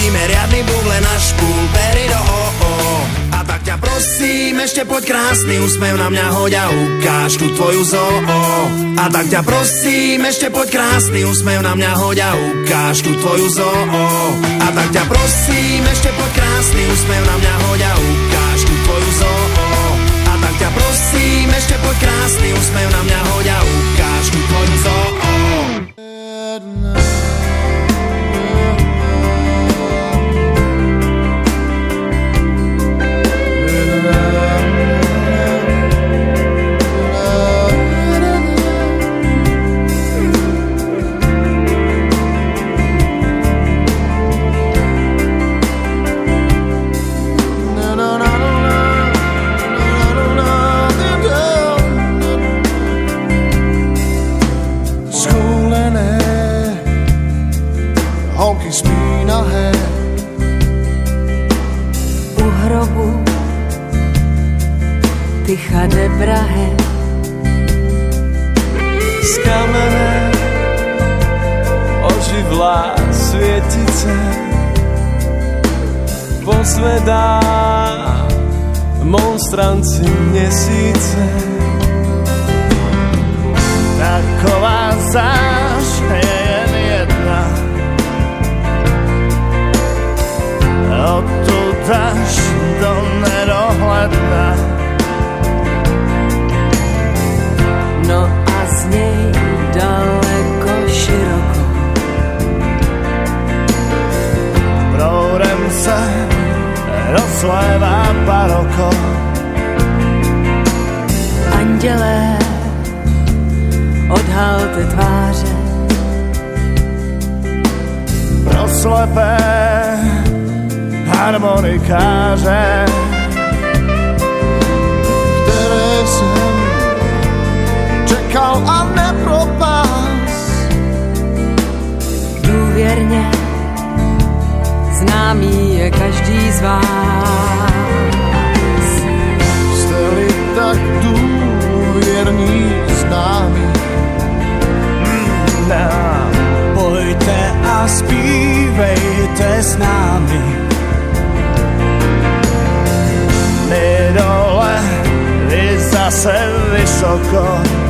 Urobíme riadny bubble na špúl, pery do o. A tak ťa prosím, ešte poď krásny úsmev na mňa hoď a ukáž tú tvoju zoo. A tak ťa prosím, ešte poď krásny úsmev na mňa hoď a ukáž tú tvoju zoo. A tak ťa prosím, ešte poď krásny úsmev na mňa hoď a ukáž tú tvoju zoo. A tak ťa prosím, ešte poď krásny úsmev na mňa hoď a ukáž tú tvoju zoo. Tichade Prahe z kamené oživlá svietice pozvedá monstranci měsíce. Taková záž je jen jedna, odtud až do nedohledna. No a z něj daleko široko proudem se rozlévá baroko. Andělé, odhalte tváře pro slepé harmonikáře, které jsem čekal a nepropás. Důvěrně známý je každý z vás. Jste-li tak důvěrní známí, pojďte a zpívejte s námi. My dole, vy zase vysoko.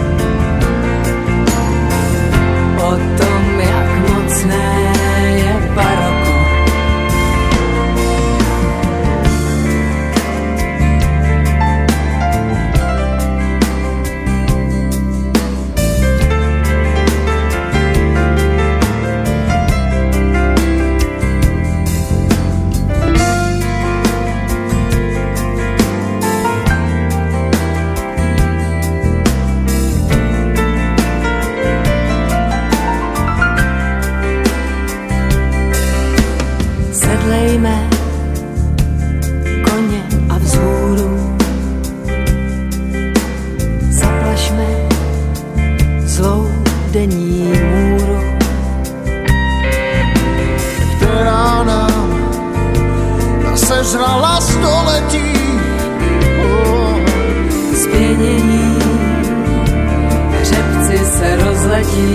O tom, jak mocné je baroko. Koně a vzhůru zaplašme zlou denní můru, která nám nasežrala století. Spěnění hřebci se rozletí.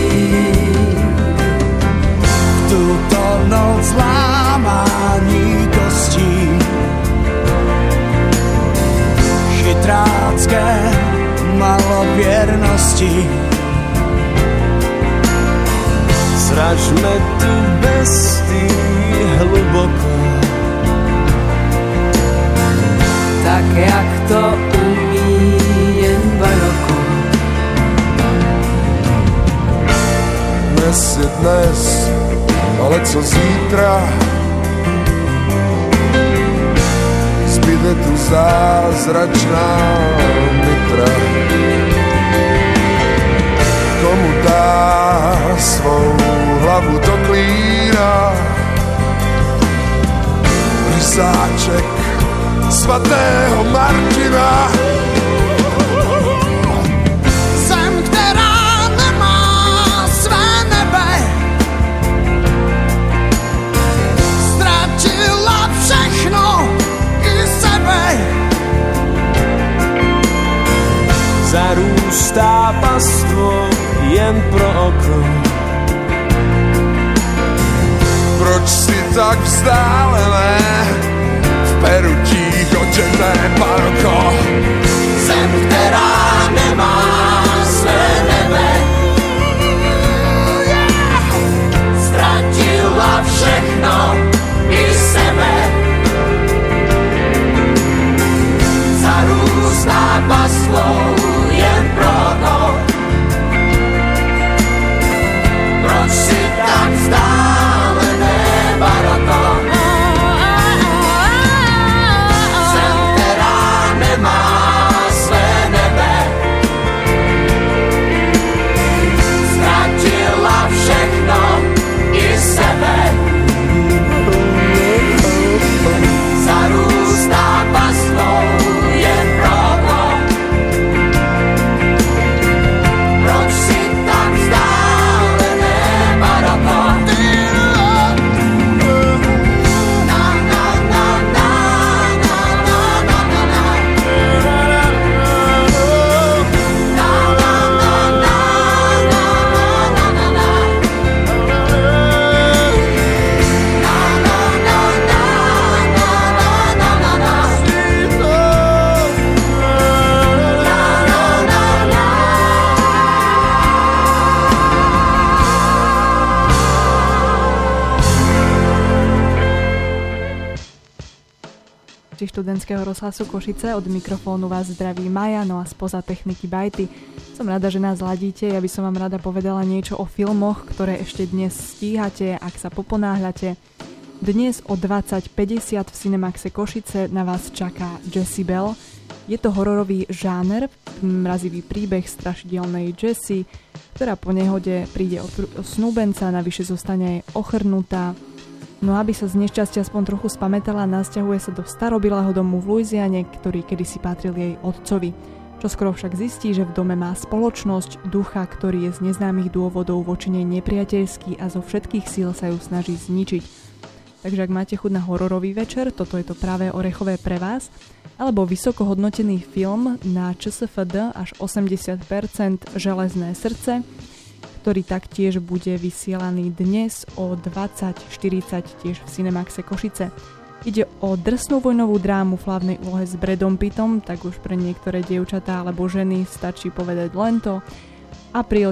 Tuto noc lámání kostí, chytrácké malověrnosti. Zražme tu bestii hluboko, tak jak to umí jen baroko. Dnes je dnes, ale co zítra? Zbyde tu zázračná nitra. Komu dá svou hlavu do klína? Rysáček svatého Martina. Zem, která nemá své nebe, ztratila všechno i sebe. Zarůstá pastvou jen pro oko. Proč si tak vzdálené, v Peru ticho četné baroko. Zem, která nemá své nebe, ztratila všechno i sebe. Zarůstá pastvou jen proto, proč si tak vzdálené baroko. Zem, která nemá své nebe, ztratila všechno i sebe. Zarůstá pastvou jen proto, proč si tak vzdálené baroko. Študentského rozhlasu Košice, od mikrofónu vás zdraví Maja, no a spoza techniky Bajty. Som rada, že nás ladíte, ja by som vám rada povedala niečo o filmoch, ktoré ešte dnes stíhate, ak sa poponáhľate. Dnes o 20:50 v Cinemaxe Košice na vás čaká Jezebel. Je to hororový žáner, mrazivý príbeh strašidelnej Jessie, ktorá po nehode príde o snúbenca, navyše zostane aj ochrnutá. No aby sa z nešťastia aspoň trochu spamätala, nasťahuje sa do starobilého domu v Louisiane, ktorý kedysi patril jej otcovi. Čoskoro však zistí, že v dome má spoločnosť, ducha, ktorý je z neznámych dôvodov voči nej nepriateľský a zo všetkých síl sa ju snaží zničiť. Takže ak máte chuť na hororový večer, toto je to práve orechové pre vás, alebo vysoko hodnotený film na ČSFD až 80% Železné srdce, ktorý taktiež bude vysielaný dnes o 20:40 tiež v Cinemaxe Košice. Ide o drsnú vojnovú drámu v hlavnej úlohe s Bradom Pittom, tak už pre niektoré dievčatá alebo ženy stačí povedať len to. Apríl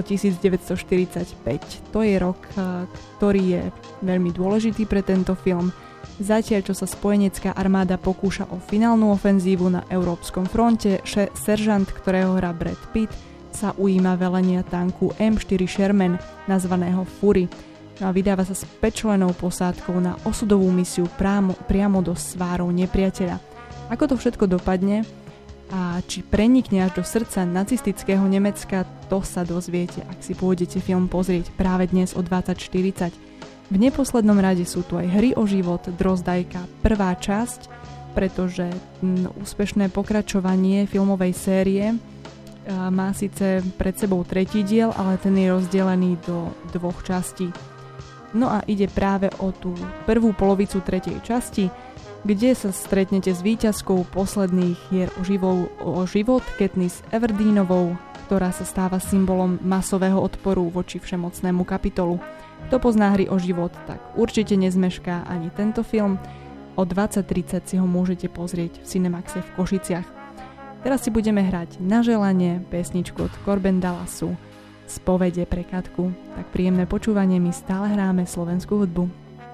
1945. To je rok, ktorý je veľmi dôležitý pre tento film. Zatiaľ, čo sa spojenecká armáda pokúša o finálnu ofenzívu na európskom fronte, seržant, ktorého hrá Brad Pitt, sa ujíma velenia tanku M4 Sherman, nazvaného Fury. No a vydáva sa s 5-člennou posádkou na osudovú misiu priamo do svárov nepriateľa. Ako to všetko dopadne a či prenikne až do srdca nacistického Nemecka, to sa dozviete, ak si pôjdete film pozrieť práve dnes o 20:40. V neposlednom rade sú tu aj Hry o život, Drozdajka, prvá časť, pretože úspešné pokračovanie filmovej série má síce pred sebou tretí diel, ale ten je rozdelený do 2 častí. No a ide práve o tú prvú polovicu tretej časti, kde sa stretnete s víťazkou posledných hier o život Katniss Everdeenovou, ktorá sa stáva symbolom masového odporu voči všemocnému kapitolu. Kto pozná Hry o život, tak určite nezmešká ani tento film. O 20:30 si ho môžete pozrieť v Cinemaxe v Košiciach. Teraz si budeme hrať na želanie pesničku od Corben Dallasu Spovede pre Katku. Tak príjemné počúvanie, my stále hráme slovenskú hudbu.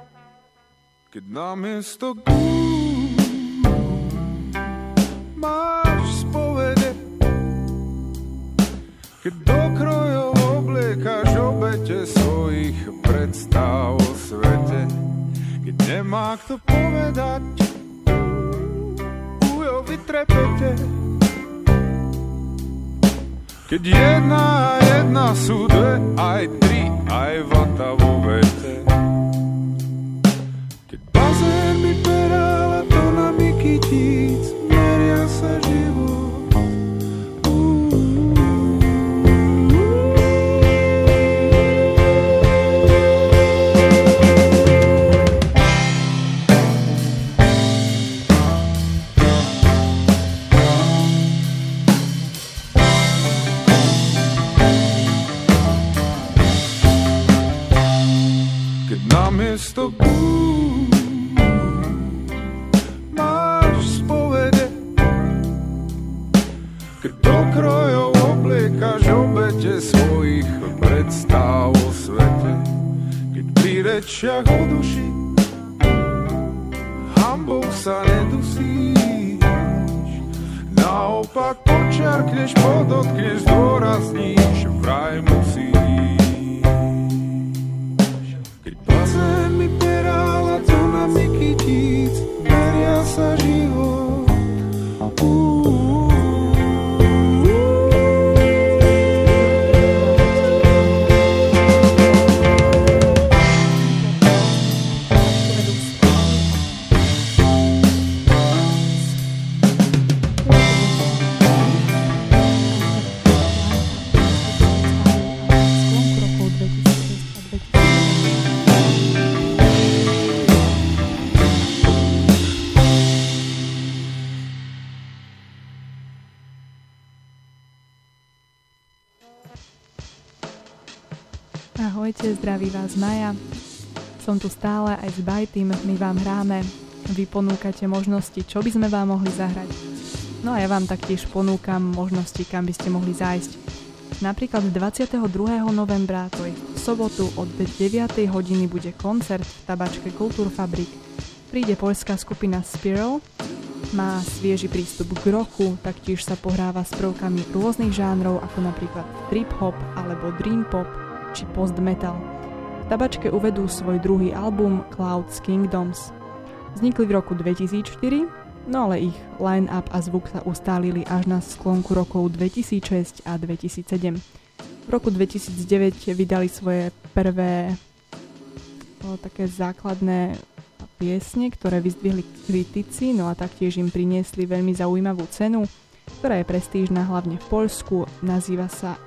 Keď namiesto máš spovede, keď do krojov obliekaš obete svojich predstav o svete, keď nemá kto povedať, ujo vytrepete. Keď jedna a jedna sú dve, aj tri, aj vata vo vete. Keď bazén by peral a tonami kytíc, meria sa život. namiesto búd máš spovede, keď do krojov obliekaš obete svojich predstav o svete, keď pri rečiach o duši hambou sa nedusíš, naopak počiarkneš, podotkneš, zdôrazníš, vraj musíš. Keď bazén mi perála tónami kytíc, meria sa život. Ahojte, zdraví vás Maja. Som tu stále aj s Bajtým, my vám hráme. Vy ponúkate možnosti, čo by sme vám mohli zahrať. No a ja vám taktiež ponúkam možnosti, kam by ste mohli zájsť. Napríklad 22. novembra, to je v sobotu od 9. hodiny bude koncert v tabačke Kulturfabrik. Príde poľská skupina Spiral, má svieži prístup k rocku, taktiež sa pohráva s prvkami rôznych žánrov, ako napríklad trip-hop alebo dream-pop či post-metal. V tabačke uvedú svoj druhý album Clouds Kingdoms. Vznikli v roku 2004, no ale ich line-up a zvuk sa ustálili až na sklonku rokov 2006 a 2007. V roku 2009 vydali svoje prvé také základné piesne, ktoré vyzdvihli kritici, no a taktiež im priniesli veľmi zaujímavú cenu, ktorá je prestížna hlavne v Poľsku, nazýva sa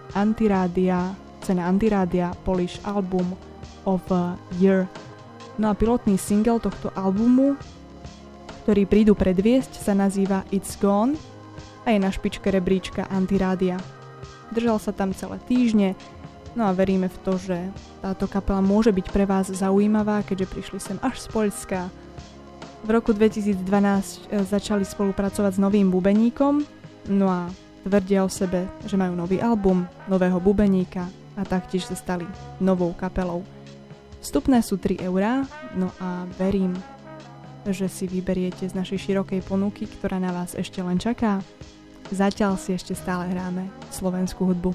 cena Antirádia Polish Album of Year. No a pilotný single tohto albumu, ktorý prídu predviesť, sa nazýva It's Gone a je na špičke rebríčka Antirádia. Držal sa tam celé týždne, no a veríme v to, že táto kapela môže byť pre vás zaujímavá, keďže prišli sem až z Poľska. V roku 2012 začali spolupracovať s novým bubeníkom, no a tvrdia o sebe, že majú nový album, nového bubeníka a taktiež sa stali novou kapelou. Vstupné sú 3 €, no a verím, že si vyberiete z našej širokej ponuky, ktorá na vás ešte len čaká. Zatiaľ si ešte stále hráme slovenskú hudbu.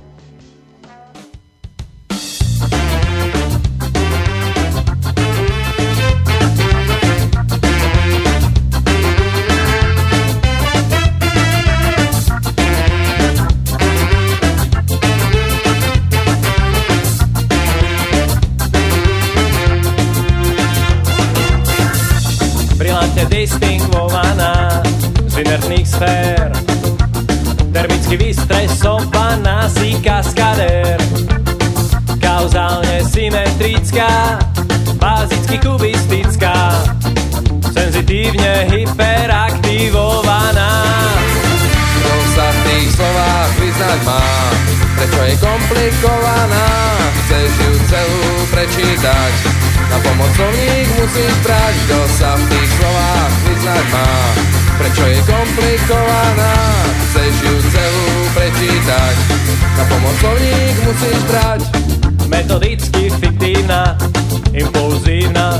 Distingvovaná z inertných sfér, termicky vystresovaná si kaskadér, kauzálne symetrická, bázicky kubistická, senzitívne hyperaktivovaná. Kto sa v tých slovách vyznať má, prečo je komplikovaná, chceš ju celú prečítať, na pomocovník musíš brať. Kto sa v tých slovách vyznať má, prečo je komplikovaná, chceš ju celú prečítať, na pomocovník musíš brať. Metodicky fiktívna, impulzívna,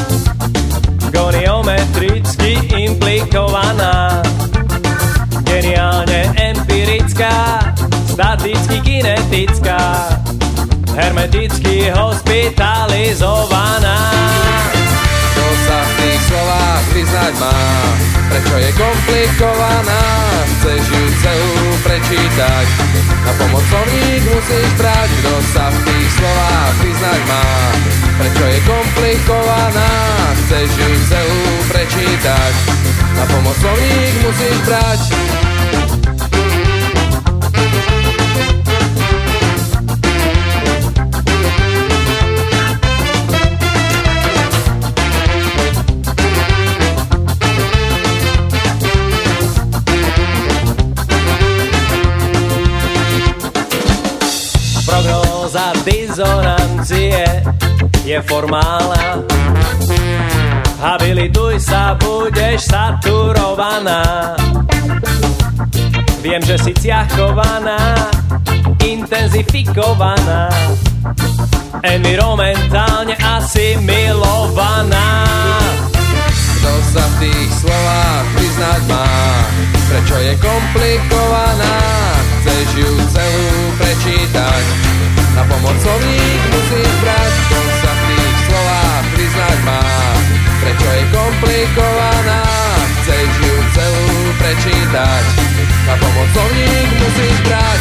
goniometricky implikovaná, geniálne empirická, staticky kinetická, hermeticky hospitalizovaná. Kto sa v tých slovách vyznať má, prečo je komplikovaná, chceš ju celú prečítať, na pomocovník musíš brať. Kto sa v tých slovách vyznať má, prečo je komplikovaná, chceš ju celú prečítať, na pomocovník musíš brať. Prognóza disonancie je formálna. Habilituj sa, budeš saturovaná. Viem, že si ciachkovaná, intenzifikovaná, environmentálne asimilovaná. Kto sa v tých slovách priznať má, prečo je komplikovaná, chceš ju celú prečítať, na pomoc slovník musíš brať. Kto sa v tých slovách priznať má, prečo je komplikovaná, chceš ju celú prečítať, na pomoc slovník musíš brať.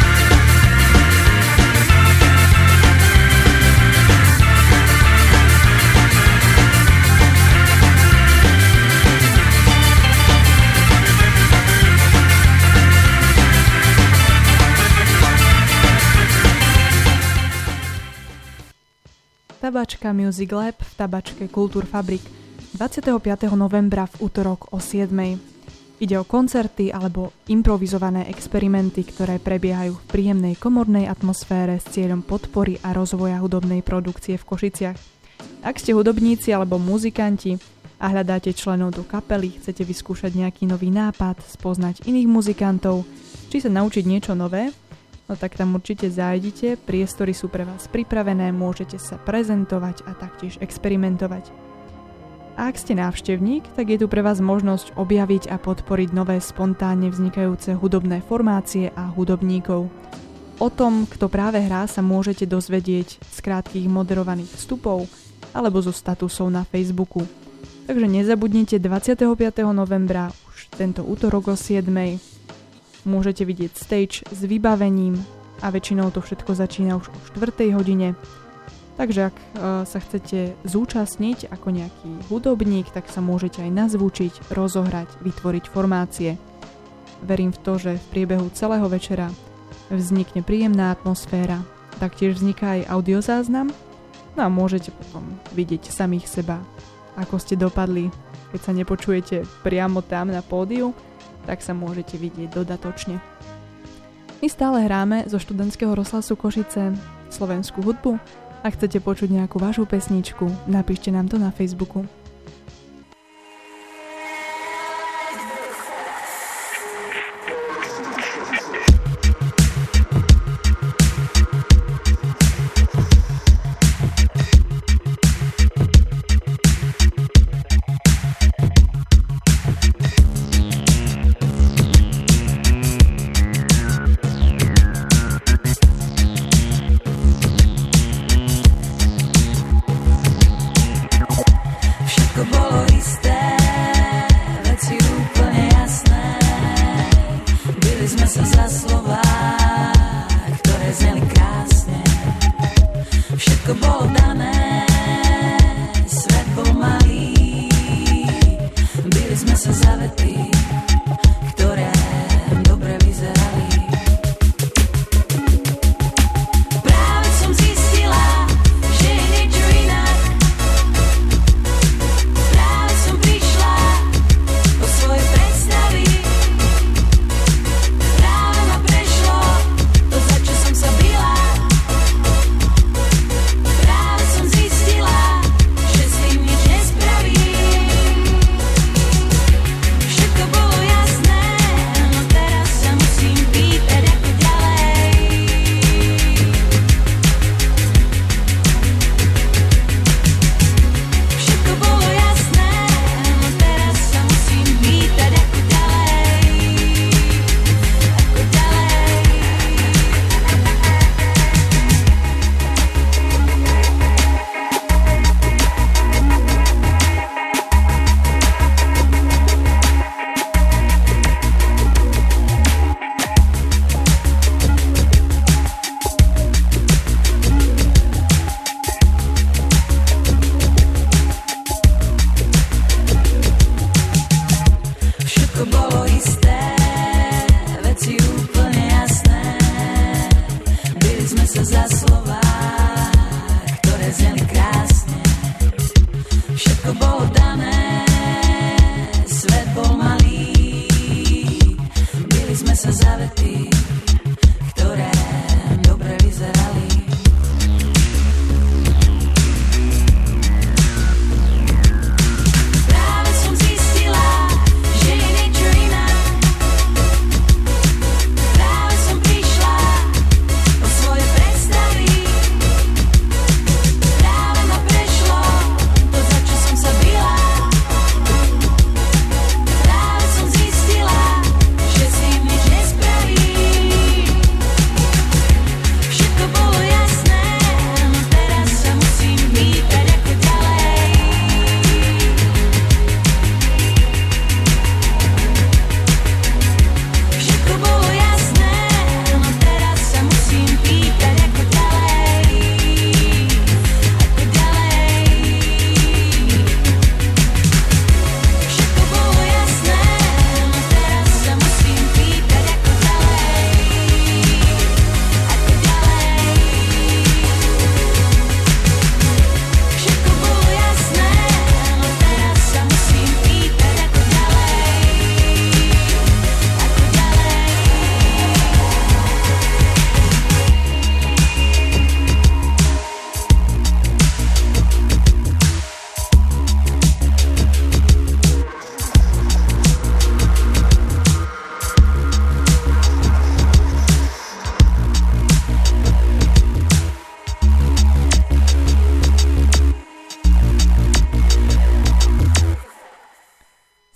Tabačka Music Lab v tabačke Kultúrfabrik 25. novembra v utorok o 7. Ide o koncerty alebo improvizované experimenty, ktoré prebiehajú v príjemnej komornej atmosfére s cieľom podpory a rozvoja hudobnej produkcie v Košiciach. Ak ste hudobníci alebo muzikanti a hľadáte členov do kapely, chcete vyskúšať nejaký nový nápad, spoznať iných muzikantov, či sa naučiť niečo nové, no tak tam určite zájdite, priestory sú pre vás pripravené, môžete sa prezentovať a taktiež experimentovať. A ak ste návštevník, tak je tu pre vás možnosť objaviť a podporiť nové spontánne vznikajúce hudobné formácie a hudobníkov. O tom, kto práve hrá, sa môžete dozvedieť z krátkych moderovaných vstupov alebo zo statusov na Facebooku. Takže nezabudnite 25. novembra, už tento útorok o 7. Môžete vidieť stage s vybavením a väčšinou to všetko začína už o 4. hodine. Takže ak sa chcete zúčastniť ako nejaký hudobník, tak sa môžete aj nazvučiť, rozohrať, vytvoriť formácie. Verím v to, že v priebehu celého večera vznikne príjemná atmosféra. Taktiež vzniká aj audiozáznam, no a môžete potom vidieť samých seba, ako ste dopadli, keď sa nepočujete priamo tam na pódiu, tak sa môžete vidieť dodatočne. My stále hráme zo študentského rozhlasu Košice slovenskú hudbu. Ak chcete počuť nejakú vašu pesničku, napíšte nám to na Facebooku.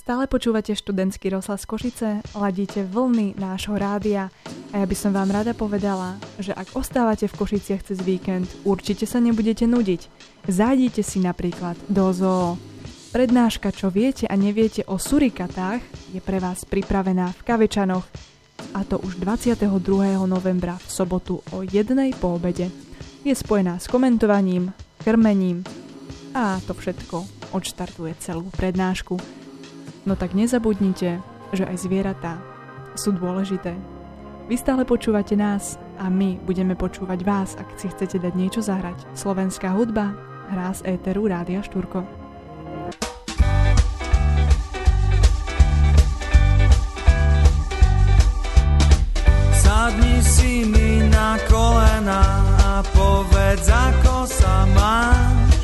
Stále počúvate študentský rozhlas Košice, ladíte vlny nášho rádia a ja by som vám rada povedala, že ak ostávate v Košiciach cez víkend, určite sa nebudete nudiť. Zájdite si napríklad do zoo. Prednáška Čo viete a neviete o surikatách je pre vás pripravená v Kavečanoch, a to už 22. novembra v sobotu o 1:00 po obede. Je spojená s komentovaním, krmením a to všetko odštartuje celú prednášku. No tak nezabudnite, že aj zvieratá sú dôležité. Vy stále počúvate nás a my budeme počúvať vás, ak si chcete dať niečo zahrať. Slovenská hudba hrá z éteru Rádia Štúrko. Sadni si mi na kolena a povedz, ako sa máš.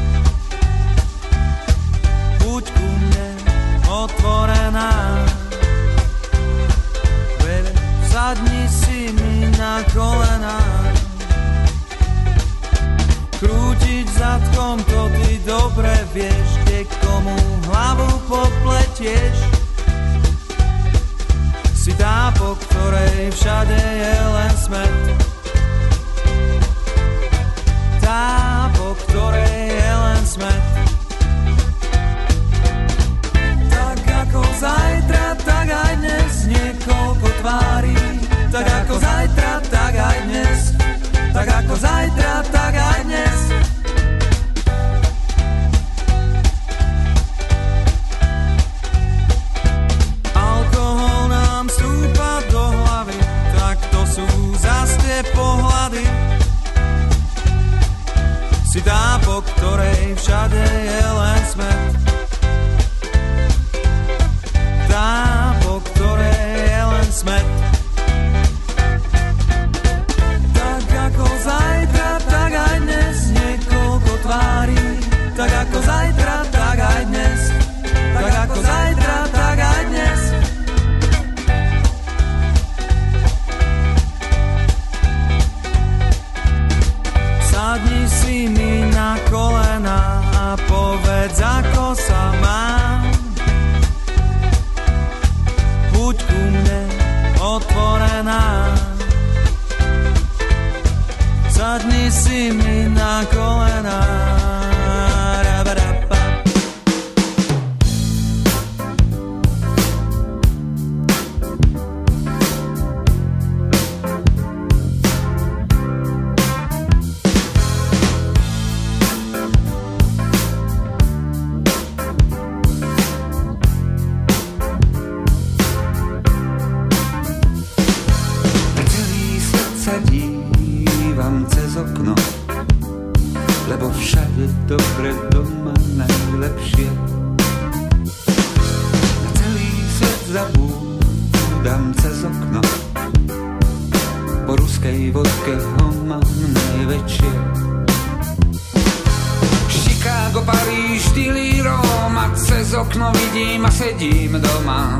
Buď ku mne otvorená. Baby, sadni si mi na kolena. Krútiť zadkom, to ty dobre vieš, kde komu hlavu popletieš. Si tá, po ktorej všade je len smet. Tá, po ktorej je len smet. Tak ako zajtra, tak aj dnes, niekoľko tvári. Tak ako zajtra, tak aj dnes. Tak ako zajtra, tak aj dnes. Alkohol nám vstúpa do hlavy, tak to sú zas tie pohľady. Si tá, po ktorej všade je len smet. Tá, po ktorej je len smet. Tak ako zajtra, tak aj dnes, niekoľko tvári. Tak ako zajtra, tak aj dnes. Tak ako zajtra, tak aj dnes. Sadni si mi na kolena a povedz, ako sa mám. Buď ku mne otvorená. Sadni si mi na kolena. Lebo všade dobre, doma najlepšie. Na celý svet zabúdam cez okno. Po ruskej vodke ho mám najväčšie. Chicago, Paríž, Dili, Roma. Cez okno vidím a sedím doma.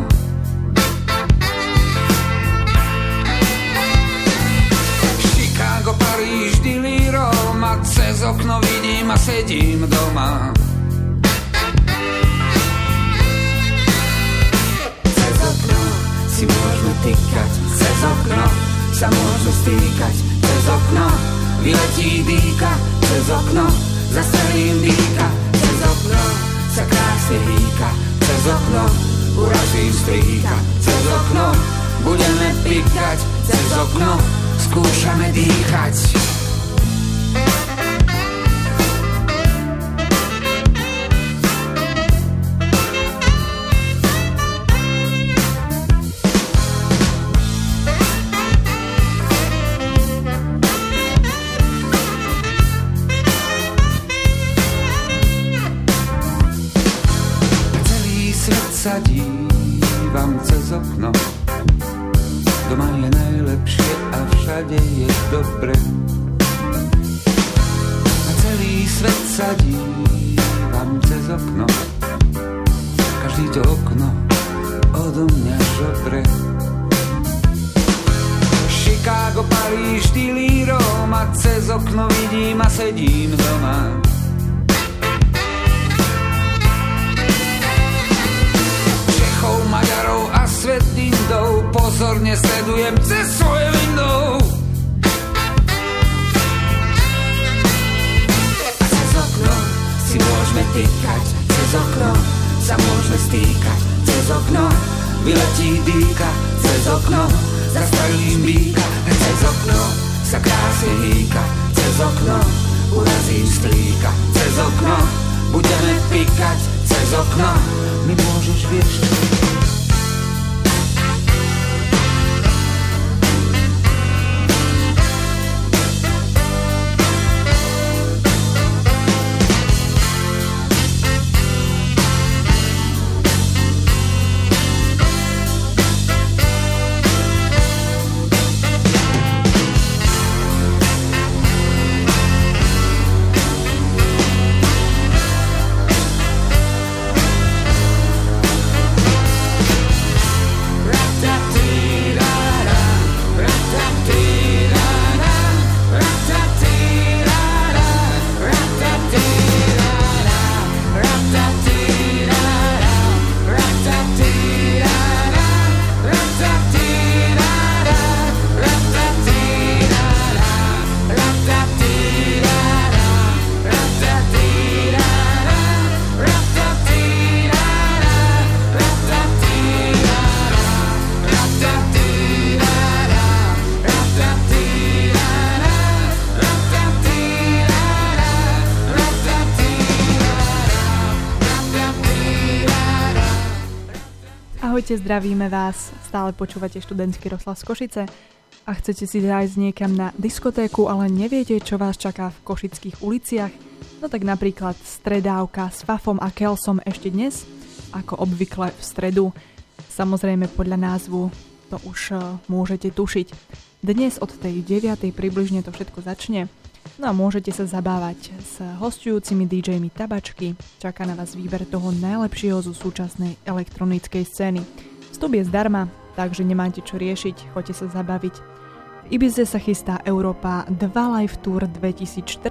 Chicago, Paríž, Dili, Roma. Cez okno vidím a sedím doma. Cez okno si môžeme týkať, cez okno sa môžeme stýkať, cez okno vyletí dýka, cez okno zastrelím dýka, cez okno sa krásne hýka, cez okno urazím strýka, cez okno budeme pikať, cez okno skúšame dýchať. Sa dívam cez okno. Doma je najlepšie a všade je dobre. Na celý svet sa dívam cez okno. Každý to okno odo mňa žobre. Chicago, Paríž, Dili, Roma. Cez okno vidím a sedím doma. pozorne sledujem cez svoje window. A cez okno si môžeme týkať, cez okno sa môžeme stýkať, cez okno vyletí dýka, cez okno zastrelím býka, cez okno sa krásne hýka, cez okno urazím strýka, cez okno budeme pikať, cez okno mi môžeš viešiť. Ahojte, zdravíme vás, stále počúvate študentský rozhlas Košice a chcete si zájsť niekam na diskotéku, ale neviete, čo vás čaká v košických uliciach? No tak napríklad stredávka s Fafom a Kelsom ešte dnes, ako obvykle v stredu. Samozrejme podľa názvu to už môžete tušiť. Dnes od tej 9. približne to všetko začne. No a môžete sa zabávať s hostujúcimi DJmi Tabačky. Čaká na vás výber toho najlepšieho zo súčasnej elektronickej scény. Vstup je zdarma, takže nemáte čo riešiť, choďte sa zabaviť. V Ibize sa chystá Európa 2 Live Tour 2014.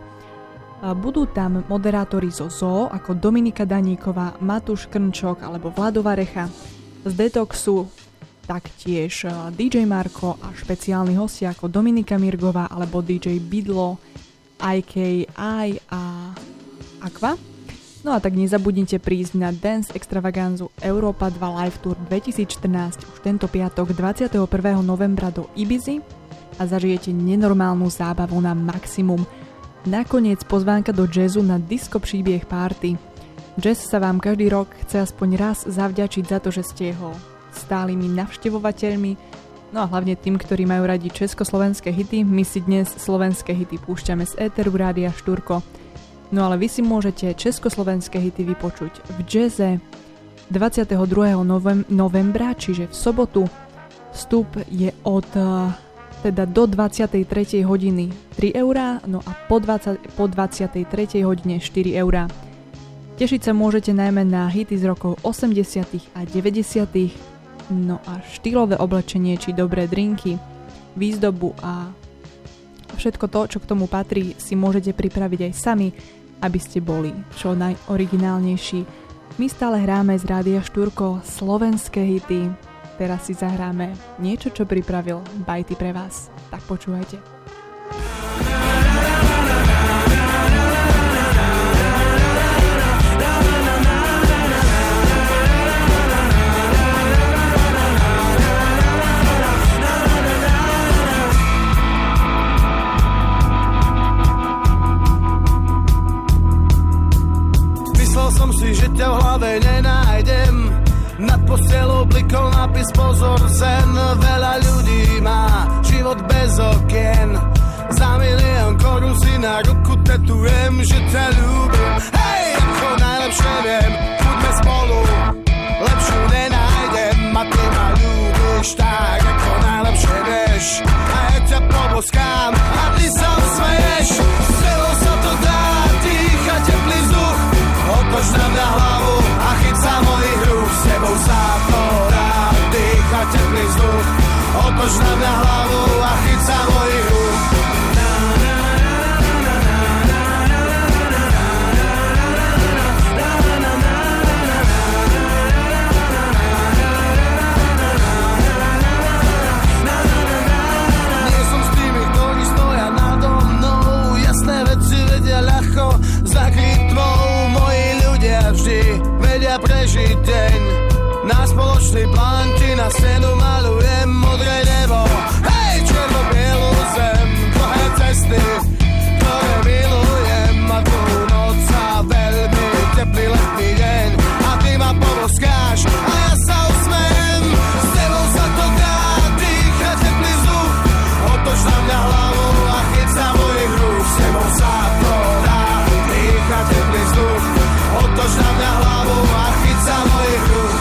Budú tam moderátori zo Zoo ako Dominika Daníková, Matúš Krnčok alebo Vlado Varecha. Z Detoxu taktiež DJ Marko a špeciálni hostia ako Dominika Mirgová alebo DJ Bidlo, IKI a Aqua. No a tak nezabudnite prísť na Dance Extravaganzu Európa 2 Live Tour 2014 už tento piatok 21. novembra do Ibizy a zažijete nenormálnu zábavu na maximum. Nakoniec pozvánka do jazzu na disco príbieh party. Jazz sa vám každý rok chce aspoň raz zavďačiť za to, že ste ho stálými navštevovateľmi, no a hlavne tým, ktorí majú radi československé hity. My si dnes slovenské hity púšťame z éteru Rádia Štúrko. No ale vy si môžete československé hity vypočuť v jazze 22. novembra, čiže v sobotu. Vstup je od teda do 23. hodiny 3 eurá, no a po 23. hodine 4 eurá. Tešiť sa môžete najmä na hity z rokov 80. a 90. No a štýlové oblečenie či dobré drinky, výzdobu a všetko to, čo k tomu patrí, si môžete pripraviť aj sami, aby ste boli čo najoriginálnejší. My stále hráme z Rádia Štúrko slovenské hity. Teraz si zahráme niečo, čo pripravil Bajty pre vás. Tak počúvajte. Som si, že ťa v hlave nenájdem. Nad postelou blikol nápis pozor sen. Veľa ľudí má život bez okien. Za milión korún si na ruku tetujem, že ťa ľúbim. Hej, ako najlepšie viem, buďme spolu, lepšiu nenájdem. A ty ma ľúbiš tak, ako najlepšie vieš. A ja ťa poboskám a ty sa usmeješ. S tebou sa to dá, dýchať teplý vzduch. Otoč na mňa hlavu a chyť sa mojich rúk. S tebou sa to dá, dýchať teplý vzduch. Otoč na mňa hlavu a chyť sa mojich rúk. prežiť deň. Na spoločný plán ti na stenu malujem modré nebo. Hej, černo-bielú zem, dlhé cesty, ktoré milujem. A tú noc a veľmi teplý letný deň. A ty ma poboskáš a ja sa usmejem. S tebou sa to dá, dýchať teplý vzduch. Otoč na mňa hlavu a chyť sa mojich rúk. S tebou sa to dá, dýchať teplý vzduch. Otoč na mňa hlavu a chyť sa mojich rúk.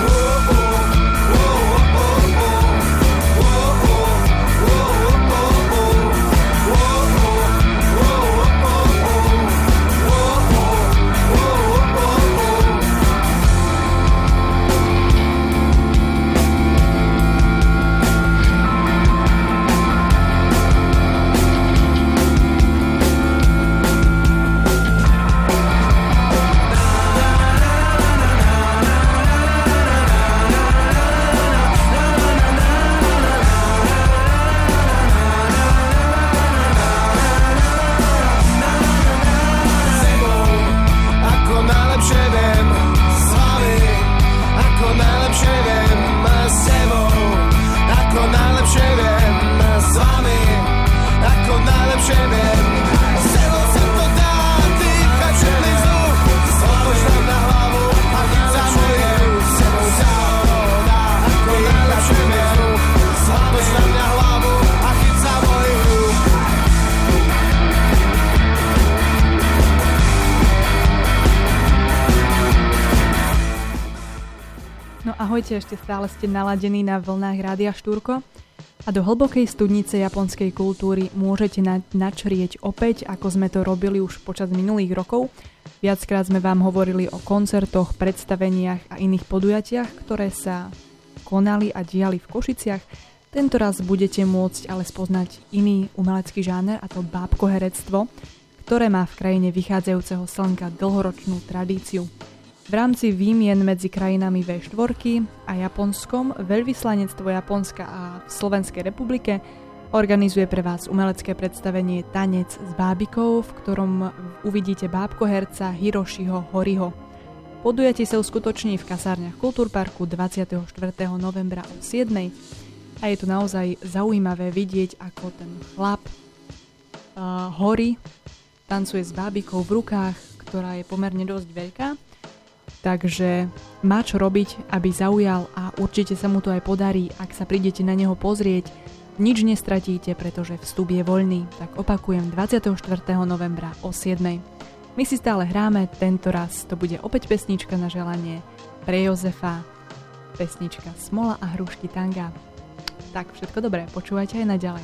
Ahojte, ešte stále ste naladení na vlnách Rádia Štúrko a do hlbokej studnice japonskej kultúry môžete načrieť opäť, ako sme to robili už počas minulých rokov. Viackrát sme vám hovorili o koncertoch, predstaveniach a iných podujatiach, ktoré sa konali a diali v Košiciach. Tentoraz budete môcť ale spoznať iný umelecký žáner, a to bábkoherectvo, ktoré má v krajine vychádzajúceho slnka dlhoročnú tradíciu. V rámci výmien medzi krajinami V4 a Japonskom veľvyslanectvo Japonska a v Slovenskej republike organizuje pre vás umelecké predstavenie Tanec s bábikou, v ktorom uvidíte bábkoherca Hiroshiho Horiho. Podujatie sa uskutoční v kasárniach Kultúrparku 24. novembra o 7. A je to naozaj zaujímavé vidieť, ako ten chlap Hori tancuje s bábikou v rukách, ktorá je pomerne dosť veľká. Takže má čo robiť, aby zaujal, a určite sa mu to aj podarí, ak sa prídete na neho pozrieť. Nič nestratíte, pretože vstup je voľný. Tak opakujem, 24. novembra o 7. My si stále hráme, tento raz to bude opäť pesnička na želanie pre Jozefa, pesnička Smola a hrušky tanga. Tak všetko dobré, počúvajte aj naďalej.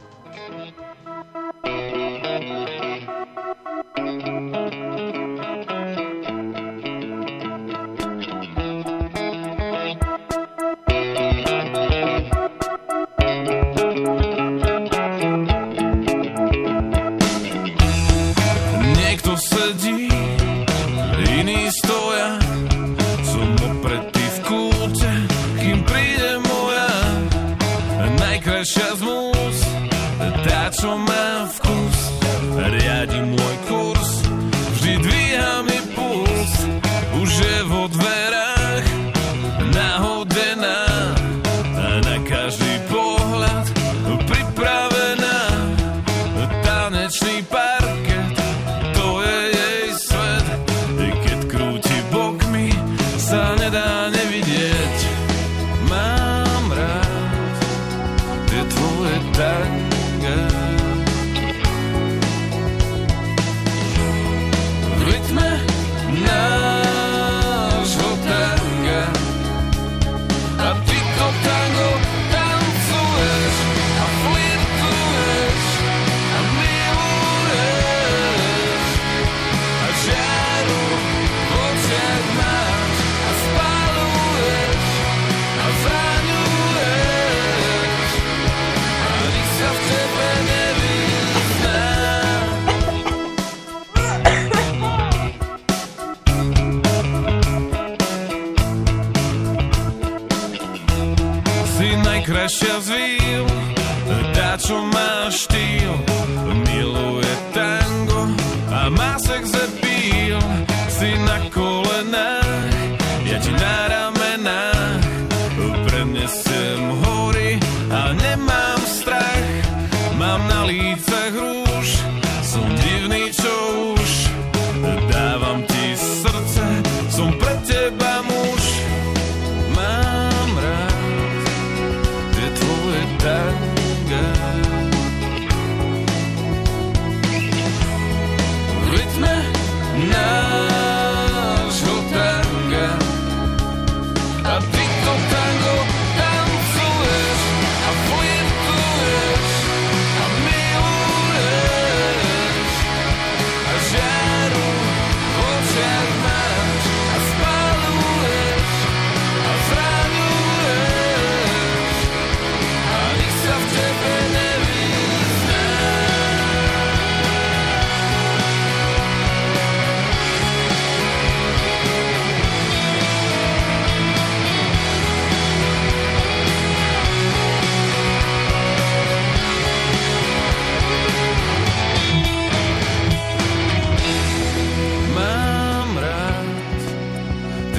Sedí, iní stoja, som opretý v kúte, kým príde moja najkrajšia z múz, tá, čo má vkus, riadi môj kurz, vždy dvíha mi puls, už je vo dverách, nahodená, a na každý pohľad pripravená, tanečný parket. Sa nedá nevidieť, mám rád tie tvoje tanga. V rytme nášho tanga a ty to tango tancuješ a flirtuješ a miluješ a žiaru v očiach máš. Najkrajšia z víl, tá, čo má štýl, miluje tango a má sex appeal. Si na kolenách,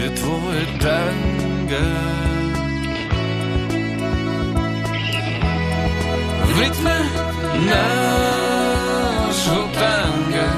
je tvoje tango. V rytme nášho tanga.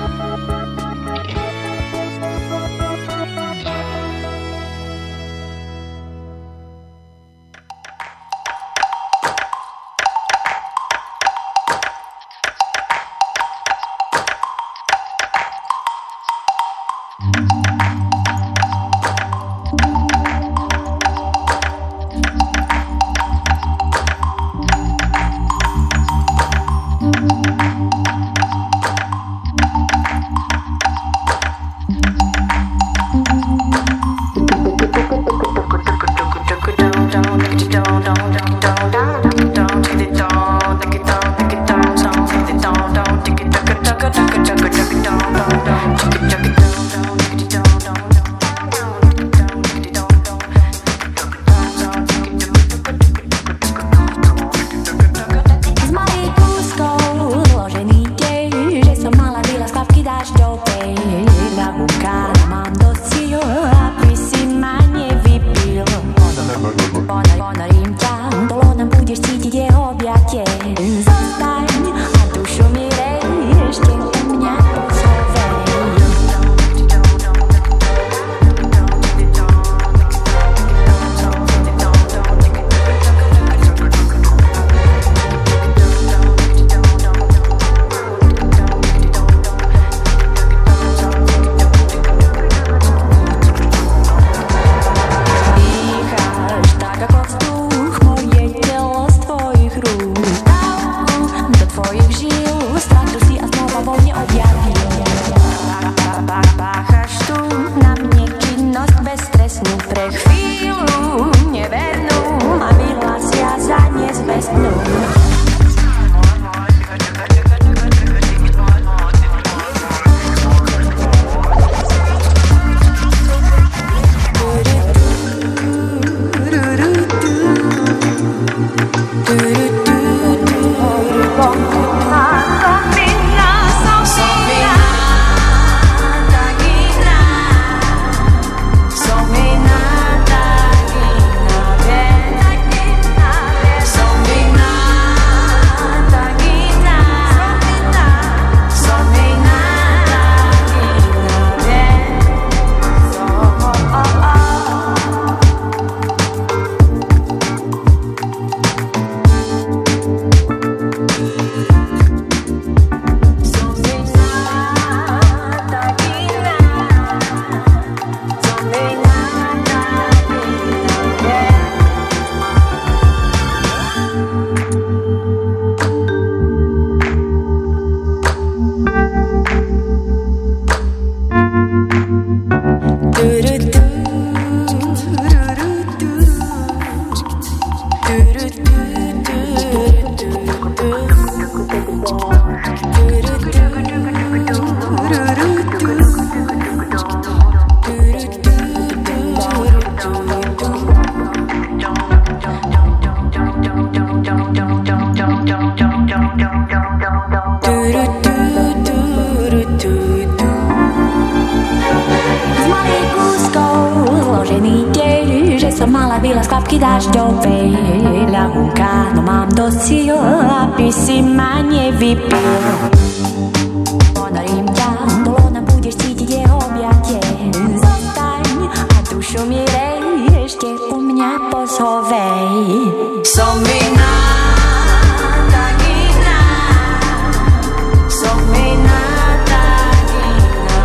Vila z klapky dažďovej ľahúnka, no mám dosť síl, aby si ma nevypil. Ponorím ťa, dolonom budeš cítiť jeho objatie. Zostaň a dušu mi rej, ešte u mňa pozhovej. Som iná, tak iná, som iná, tak iná,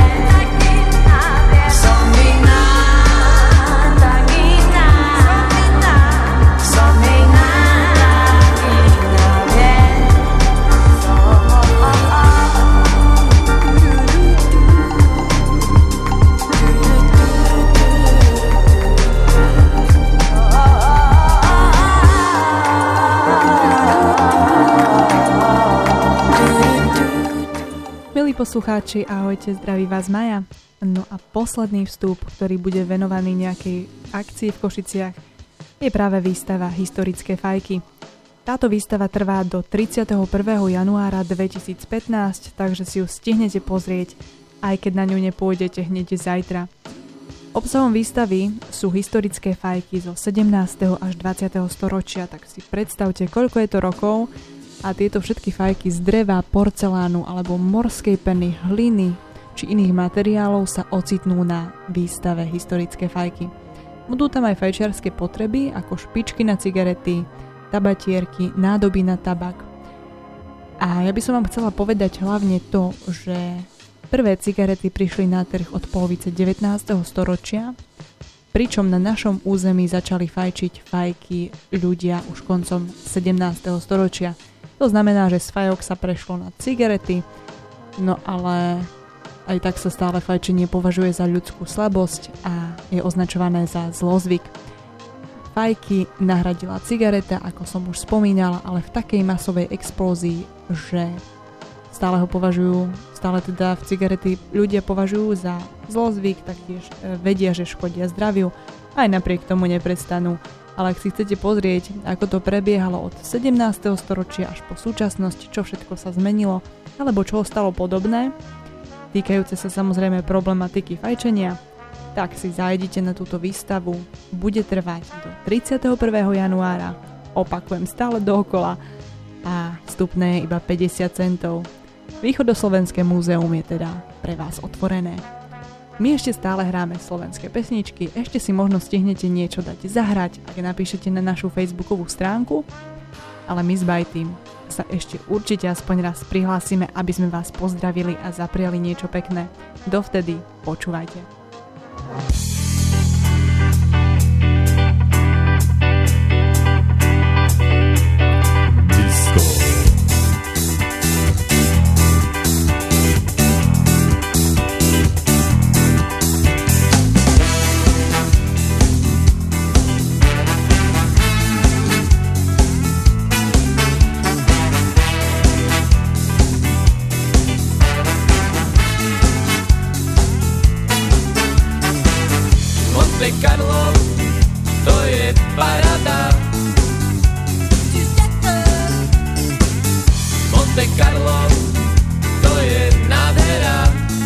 som iná, tak iná, som iná, tak Milí poslucháči, ahojte, zdraví vás Maja. No a posledný vstup, ktorý bude venovaný nejakej akcii v Košiciach, je práve výstava Historické fajky. Táto výstava trvá do 31. januára 2015, takže si ju stihnete pozrieť, aj keď na ňu nepôjdete hneď zajtra. Obsahom výstavy sú historické fajky zo 17. až 20. storočia, tak si predstavte, koľko je to rokov a tieto všetky fajky z dreva, porcelánu alebo morskej peny, hliny či iných materiálov sa ocitnú na výstave historické fajky. Budú tam aj fajčiarske potreby ako špičky na cigarety, tabatierky, nádoby na tabak. A ja by som vám chcela povedať hlavne to, že prvé cigarety prišli na trh od polovice 19. storočia, pričom na našom území začali fajčiť fajky ľudia už koncom 17. storočia. To znamená, že z fajok sa prešlo na cigarety, no ale aj tak sa stále fajčenie považuje za ľudskú slabosť a je označované za zlozvyk. Fajky nahradila cigareta, ako som už spomínala, ale v takej masovej explózii, že stále teda v cigarety ľudia považujú za zlozvyk, taktiež vedia, že škodia zdraviu, aj napriek tomu neprestanú. Ale ak si chcete pozrieť, ako to prebiehalo od 17. storočia až po súčasnosť, čo všetko sa zmenilo, alebo čo ostalo podobné, týkajúce sa samozrejme problematiky fajčenia, tak si zajdite na túto výstavu. Bude trvať do 31. januára, opakujem stále dookola, a vstupné je iba 50 centov. Východoslovenské múzeum je teda pre vás otvorené. My ešte stále hráme slovenské pesničky, ešte si možno stihnete niečo dať zahrať, ak napíšete na našu facebookovú stránku, ale my s Bajtým sa ešte určite aspoň raz prihlásime, aby sme vás pozdravili a zapriali niečo pekné. Dovtedy počúvajte. Karlo, to je paráda. Monte Carlo, to je nádhera.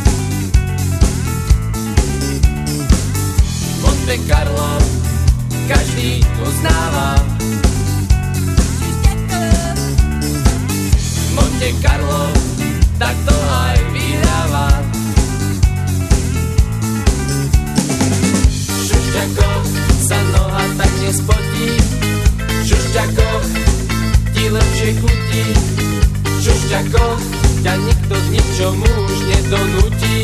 Monte Carlo, každý uznáva. Monte Carlo, tak to aj vyhráva. Šušťakoch sa noha tak nespotí, šušťakoch ti lepšie chutí, šušťakoch ťa nikto k ničomu už nedonúti.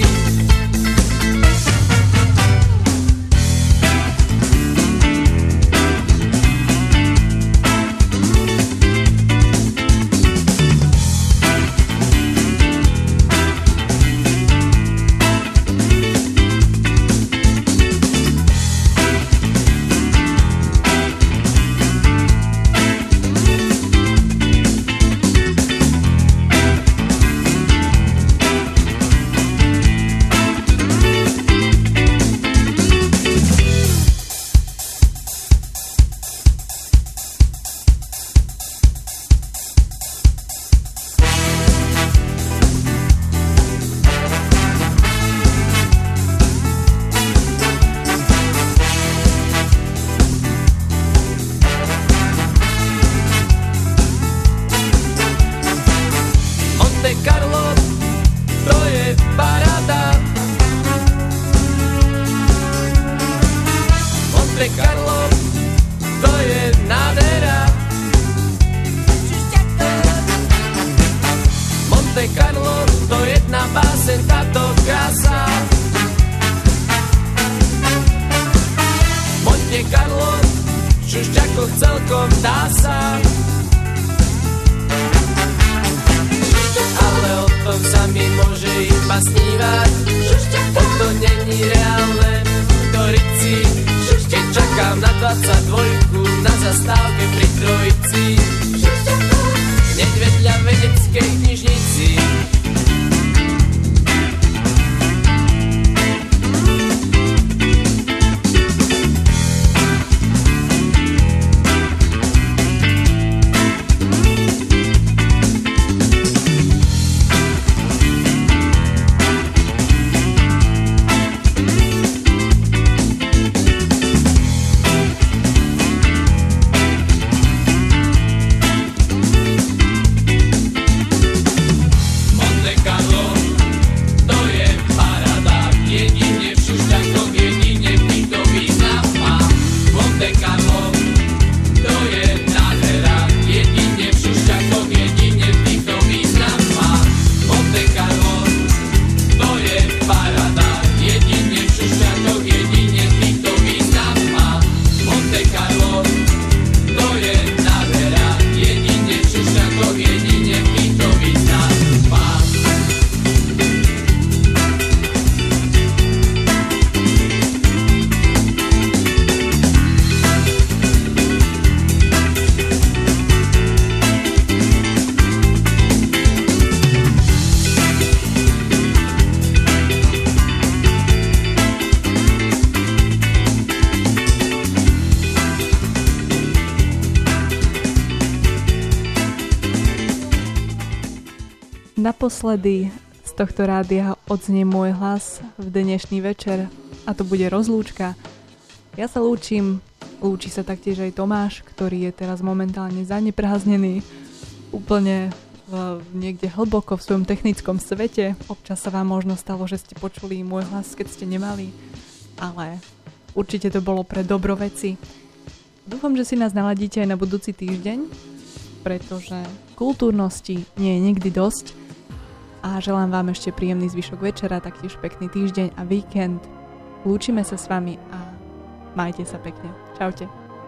Naposledy z tohto rádia odznie môj hlas v dnešný večer a to bude rozlúčka. Ja sa lúčim, lúči sa taktiež aj Tomáš, ktorý je teraz momentálne zaneprázdnený úplne niekde hlboko v svojom technickom svete. Občas sa vám možno stalo, že ste počuli môj hlas, keď ste nemali, ale určite to bolo pre dobro veci. Dúfam, že si nás naladíte aj na budúci týždeň, pretože kultúrnosti nie je nikdy dosť. A želám vám ešte príjemný zvyšok večera, taktiež pekný týždeň a víkend. Lúčime sa s vami a majte sa pekne. Čaute.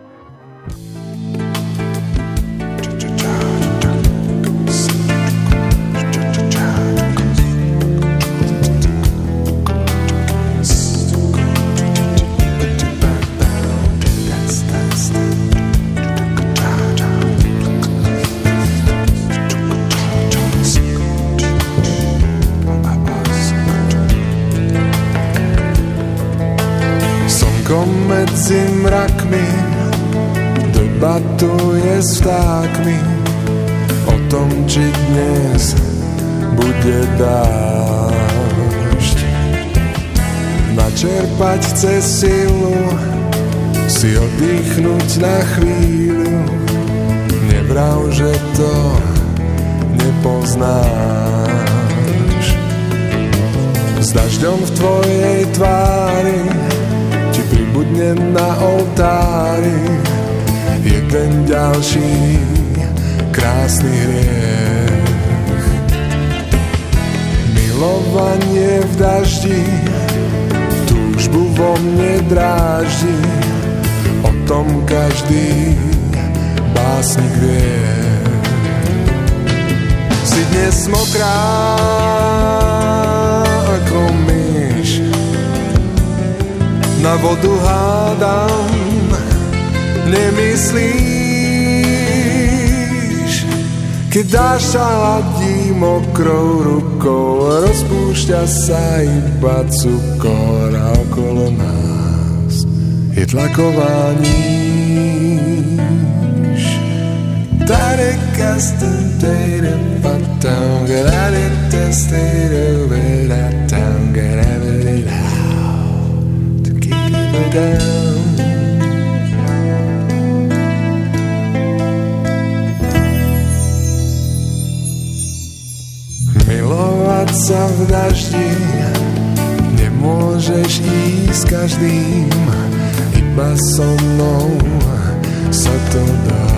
Medzi mrakmi debatuje s vtákmi o tom, či dnes bude dážď. Načerpať chce silu, si oddychnúť na chvíľu. Nevrav, že to nepoznáš. S dažďom v tvojej tvári pribudne na oltári jeden ďalší krásny hriech. Milovanie v daždi túžbu vo mne dráždi, o tom každý básnik vie. Si dnes mokrá ako myš, na vodu hádam, nemyslíš, keď dáš sa hladí mokrou rukou, rozpúšťa sa iba cukor a okolo nás je tlaková níž. Milovať sa v daždi nemôžeš ísť každým, iba so mnou sa to dá.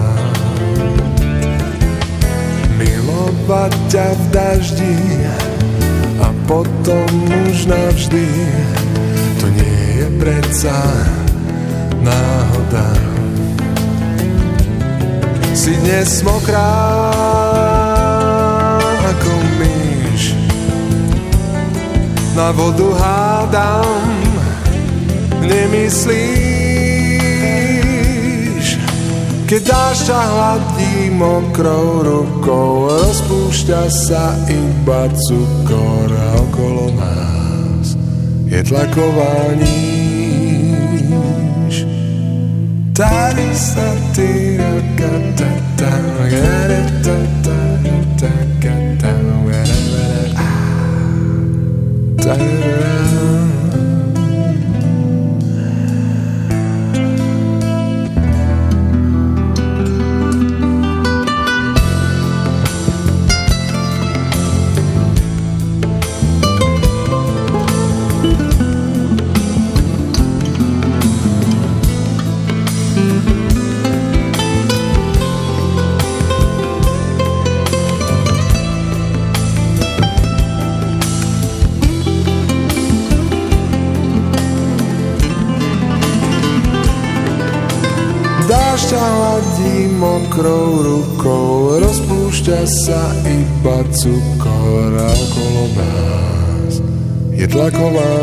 Milovať ťa v daždi a potom už navždy, to nie je predsa náhoda. Si dnes mokrá ako myš, na vodu hádam, nemyslíš, keď dáš sa hladí mokrou rukou, rozpúšťa sa iba cukor a okolo nás je tlaková níž. Tady sa ty rakatata, garetata, takata, dáš ťa hladí mokrou rukou, rozpúšťa sa iba cukor a okolo nás je tlaková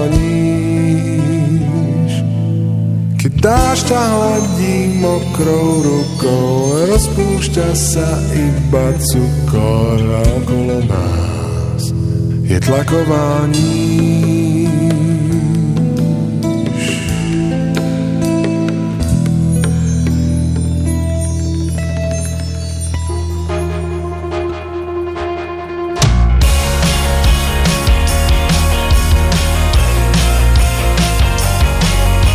níž. Keď dáš ťa hladí mokrou rukou, rozpúšťa sa iba cukor a okolo nás je tlaková níž.